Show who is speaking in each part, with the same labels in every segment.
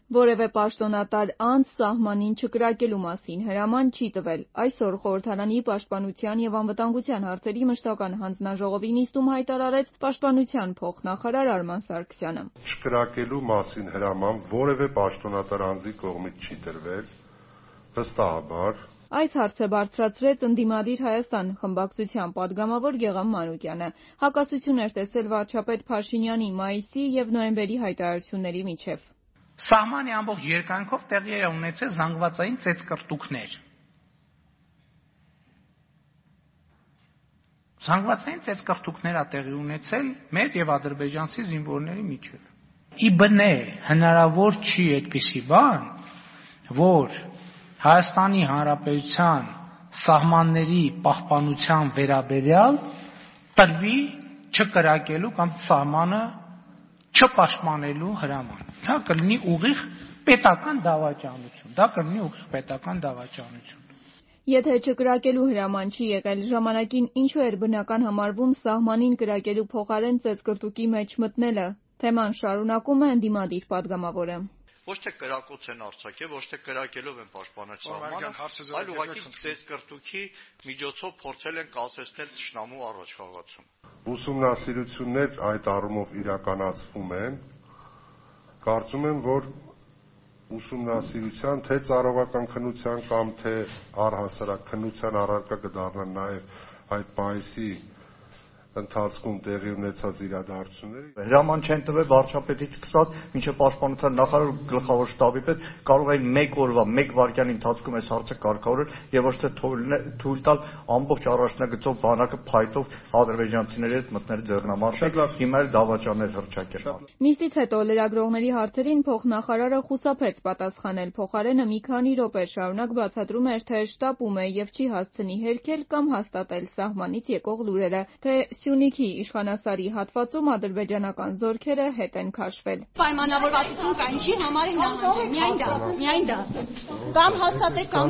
Speaker 1: Որևէ պաշտոնատար անձ սահմանին չկրակելու մասին հրաման չի տվել։ Այսօր Խորհրդարանի պաշտպանության և անվտանգության հարցերի մշտական հանձնաժողովի նիստում հայտարարեց պաշտպանության փոխնախարար Արման Սարգսյանը։
Speaker 2: Չկրակելու մասին հրաման որևէ պաշտոնատար անձի կողմից չի տրվել, վստահաբար։
Speaker 1: Այս հարցը բարձրացրեց ընդդիմադիր Հայաստան խմբակցության պատգամավոր Գեղամ Մանուկյանը։ Հակասություն էր տեսել վարչապետ Փաշինյանի մայիսի և նոյեմբերի հայտարարությունների միջև։
Speaker 3: Սահմանի ամբողջ երկայնքով տեղի է ունեցել զանգվածային ծեծկռտուքներ։ Զանգվածային ծեծկռտուքներ ա տեղի ունեցել մեր եւ ադրբեջանցի զինվորների միջև։ Ի բնե հնարավոր չի այդպիսի բան, որ Հայաստանի Հանրապետության սահմանների պահպանության վերաբերյալ տրվի չկրակելու կամ սահմանը չպաշտպանելու հրաման։ Դա կլինի ուղիղ պետական դավաճանություն։
Speaker 1: Եթե չկրակելու հրաման չի եղել, ժամանակին ինչու էր բնական համարվում սահմանին կրակելու փոխարեն ծեծկռտուքի մեջ մտնելը։ Թեման շարունակում է ընդդիմադիր պատգամավորը։
Speaker 4: Ոչ թե կրակոց են արձակել, ոչ թե կրակելով են պաշտպանել սահմանը, այլ ուղղակի ծեծկռտուքի միջոցով փորձել են կասեցնել թշնամու առաջխաղացում։
Speaker 2: Ուսումնասիրություններ այդ առումով իրականացվում են։ Կարծում եմ, որ ուսումնասիրության թե ծառայական քննության կամ թե առհասարակ քննության առարկա կդառնան նաև այդ մայիսի ընթացքում տեղի ունեցած իրադարձությունները։
Speaker 4: Հրաման չեն տվել վարչապետից սկսած մինչև պաշտպանության նախարար ու գլխավոր շտաբի պետ կարող էին 1 օրվա 1 վայրկյանի ընթացքում այս հարցը կարգավորել եւ ոչ թե թույլ տալ ամբողջ առաջնագծով բանակը փայտով ադրբեջանցիների հետ մտնել ձեռնամարտիկ, հիմա էլ դավաճաններ հռչակել։
Speaker 1: Նիստից հետո լրագրողների հարցերին փոխնախարարը խուսափեց պատասխանել, փոխարենը մի քանի րոպե շարունակ բացատրում էր, թե շտապ ում է եւ չի հասցնի հերքել կամ հաստատել սահմանից եկող լուրերը, թե Սյունիքի իշխանասարի հատվածում ադրբեջանական զորքերը հետ են քաշվել։
Speaker 5: Պայմանավորվածություն կա, ինչի համար են նահանջել, միայն դա։ Կամ հաստատեք կամ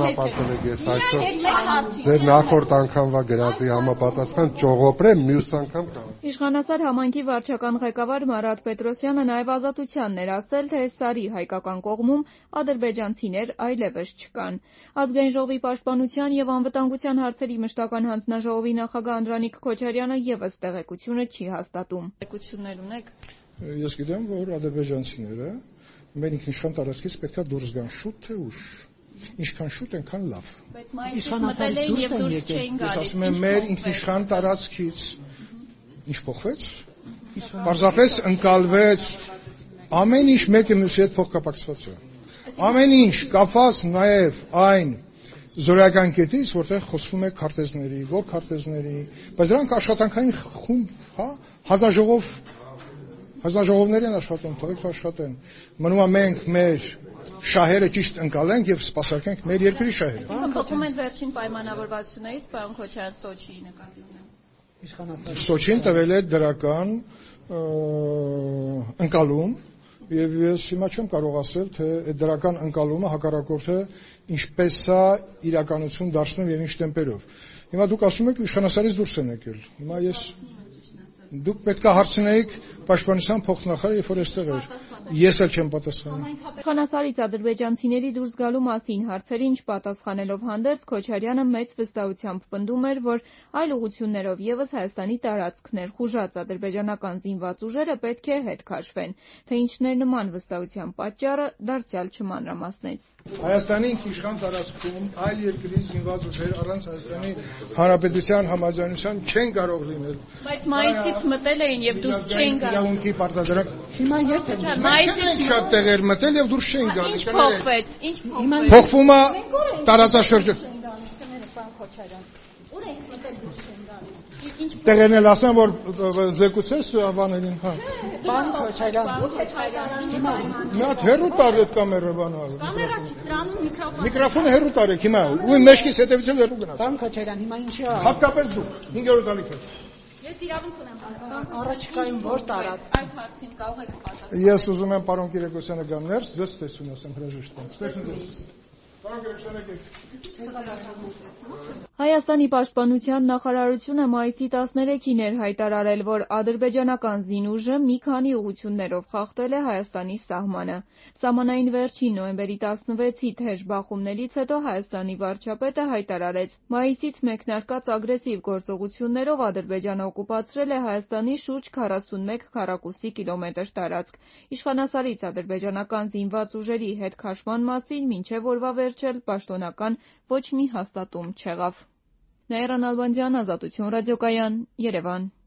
Speaker 2: Ձեր նախորդ անգամվա գրածի համապատասխան ճողոպրեմ մյուս անգամ կա։
Speaker 1: Իշխանասար համայնքի վարչական ղեկավար Մարատ Պետրոսյանը նաև Ազատությանն էր ասել, թե Սարի հայկական կողմում ադրբեջանցիներ այլևս չկան։ Ազգային ժողովի պաշտպանության և անվտանգության հարցերի մշտական հանձնաժողովի նախագահ Անդրանիկ Քոչարյանը ևս տեղեկությունը չի հաստատում։
Speaker 5: Տեղեկություններ ունեք։
Speaker 6: Ես գիտեմ, որ ադրբեջանցիները մեր ինքնիշխան տարածքից պետքա դուրս գան շուտ թե ուշ։ Ինչքան շուտ այնքան լավ։
Speaker 5: Բայց մայիսից մտել էին եւ դուրս չէին գալիս։
Speaker 6: Ես ասում եմ, մեր ինքնիշխան տարածքից ինչ փոխվեց։ Պարզապես ընկալվեց ամեն ինչ մեկը մյուսի հետ փոխկապակցված է։ Ամեն ինչ կապված նաև այն զորական կետից, որտեղ խոսվում է քարտեզների, որ քարտեզների, բայց դրանք աշխատանքային խումբ, հա, հանձնաժողովներ են աշխատում, թողեք աշխատեն։ Մնում է մենք մեր շահերը ճիշտ ընկալենք եւ սպասարկենք մեր երկրի շահերը։
Speaker 5: Փոխում են վերջին պայմանավորվածություններից, պարոն Քոչարյան, Սոչիի նկատի ունեմ։
Speaker 6: Սոչին տվել է դրական ընկալում եւ ես հիմա չեմ կարող ասել, թե այդ դրական ընկալումը հակառակորդը ինչպես է իրականություն դարձնում եւ ինչ տեմպերով։ Հիմա դուք ասում եք իշխանասարից դուրս են եկել։ Հիմա դուք պետք է հարցնեիք պաշտպանության փոխնախարարը, երբ որ այստեղ էր։ Ես էլ չեմ պատասխանում։
Speaker 1: Իշխանասարից ադրբեջանցիների դուրս գալու մասին հարցերին չպատասխանելով հանդերձ Քոչարյանը մեծ վստահությամբ պնդում էր, որ այլ ուղղություններով ևս Հայաստանի տարածքներ խուժած ադրբեջանական զինված ուժերը պետք է հետ քաշվեն, թե ինչն էր նման վստահության պատճառը, դարձյալ չմանրամասնեց։
Speaker 6: Հայաստանի ինքնիշխան տարածքում այլ երկրի զինված ուժեր առանց Հայաստանի Հանրապետության համաձայնության չեն կարող լինել։
Speaker 5: Բայց մայիսից մտել էին եւ դուրս չէին գալիս։
Speaker 6: Իրավունքի պարտադրանք։
Speaker 5: Հիմա երբ է։ Մայիսից
Speaker 6: շատ տեղեր մտել եւ դուրս չէին գալիս։
Speaker 5: Ինչ փոխվեց։
Speaker 6: Փոխվում է տարածաշրջան։
Speaker 5: Ուր եք մտել դուրս չեն գալիս։
Speaker 6: Տեղերն էլ ասեմ, որ զեկուցես բաներին, հա։
Speaker 5: Պարոն Քոչարյան,
Speaker 6: մի հատ հեռու տար այդ կամերը բանը։
Speaker 5: Կամերա չի ծրանում
Speaker 6: Միկրոֆոնը հեռու տարեք հիմա։ Ու մեջքից հետևից էլ հեռու գնաց։
Speaker 7: Պարոն Քոչարյան, հիմա ինչի է։
Speaker 6: Հատկապես դուք 500 տալիք եք։
Speaker 5: Ես իրավունք ունեմ։
Speaker 7: Առաջիկայում որ տարած։
Speaker 5: Այդ հարցին կարող եք պատասխանել։
Speaker 6: Ես ուզում եմ պարոն Կիրակոսյանը գամ ներս, ձեզ տեսուն ասեմ հրաժեշտ եմ։ Ստեսուն ձեզ։
Speaker 1: Հայաստանի պաշտպանության նախարարությունը մայիսի 13-ին էր հայտարարել, որ ադրբեջանական զինուժը մի քանի ուղղություններով խախտել է Հայաստանի սահմանը։ Սահմանային վերջին նոյեմբերի 16-ի թեժ բախումներից հետո Հայաստանի վարչապետը հայտարարեց. մայիսից մեկնարկած ագրեսիվ գործողություններով Ադրբեջանը օկուպացրել է Հայաստանի շուրջ 41 քառակուսի կիլոմետր տարածք։ Իշխանասարից ադրբեջանական զինված ուժերի հետ քաշման մասին մինչև օրվա վերջ էլ պաշտոնական ոչ մի հաստատում չեղավ։ Նաիրա Նալբանդյան, Ազատություն ռադիոկայան, Երևան։